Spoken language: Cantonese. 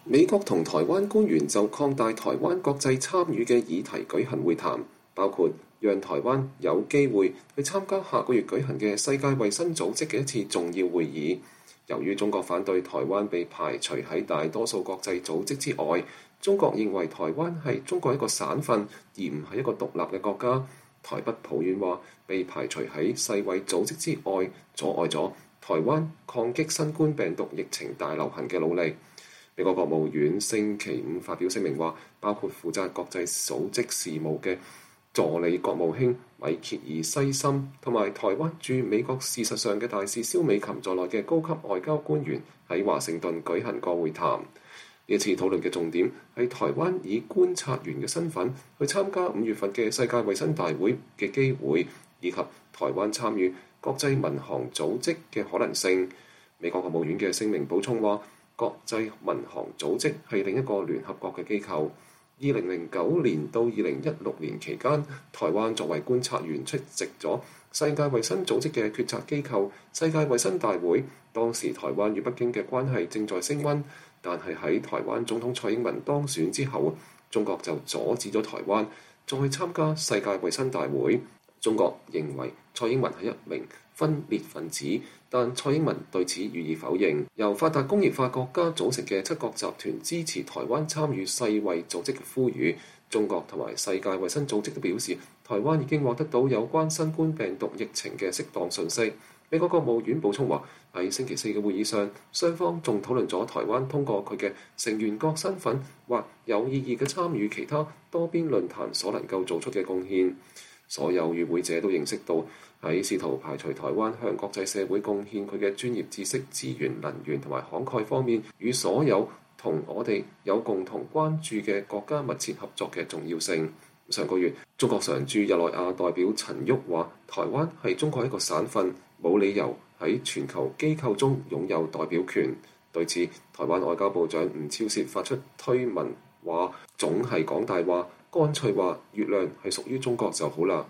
美國同台灣官員就擴大台灣國際參與嘅議題舉行會談，包括讓台灣有機會去參加下個月舉行嘅世界衛生組織嘅一次重要會議。由於中國反對台灣被排除喺大多數國際組織之外，中國認為台灣係中國一個省份，而唔係一個獨立嘅國家。台北抱怨話被排除喺世衛組織之外，阻礙咗台灣抗擊新冠病毒疫情大流行嘅努力。美國國務院星期五發表聲明話，包括負責國際組織事務嘅助理國務卿米歇爾西森同埋台灣駐美國事實上嘅大使蕭美琴在內嘅高級外交官員喺華盛頓舉行過會談。呢次討論嘅重點係台灣以觀察員嘅身份去參加5月份嘅世界衛生大會嘅機會，以及台灣參與國際民航組織嘅可能性。美國國務院嘅聲明補充話，國際民航組織係另一個聯合國嘅機構。2009年到2016年期間，台灣作為觀察員出席咗世界衛生組織嘅決策機構世界衛生大會。當時台灣與北京嘅關係正在升溫，但係喺台灣總統蔡英文當選之後，中國就阻止咗台灣再參加世界衛生大會。中國認為蔡英文係一名分裂分子，但蔡英文對此予以否認。由發達工業化國家組成嘅七國集團支持台灣參與世衛組織嘅呼籲。中國同埋世界衛生組織都表示，台灣已經獲得到有關新冠病毒疫情嘅適當信息。美國國務院補充話，喺星期四嘅會議上，雙方仲討論咗台灣通過佢嘅成員國身份或有意義嘅參與其他多邊論壇所能夠做出嘅貢獻。所有與會者都認識到，喺試圖排除台灣向國際社會貢獻佢嘅專業知識、資源、能源同埋慷慨方面，與所有同我哋有共同關注嘅國家密切合作嘅重要性。上個月，中國常駐日內瓦代表陳旭話，台灣係中國一個省份，冇理由喺全球機構中擁有代表權。對此，台灣外交部長吳釗燮發出推文話，總係講大話，乾脆話月亮係屬於中國就好啦。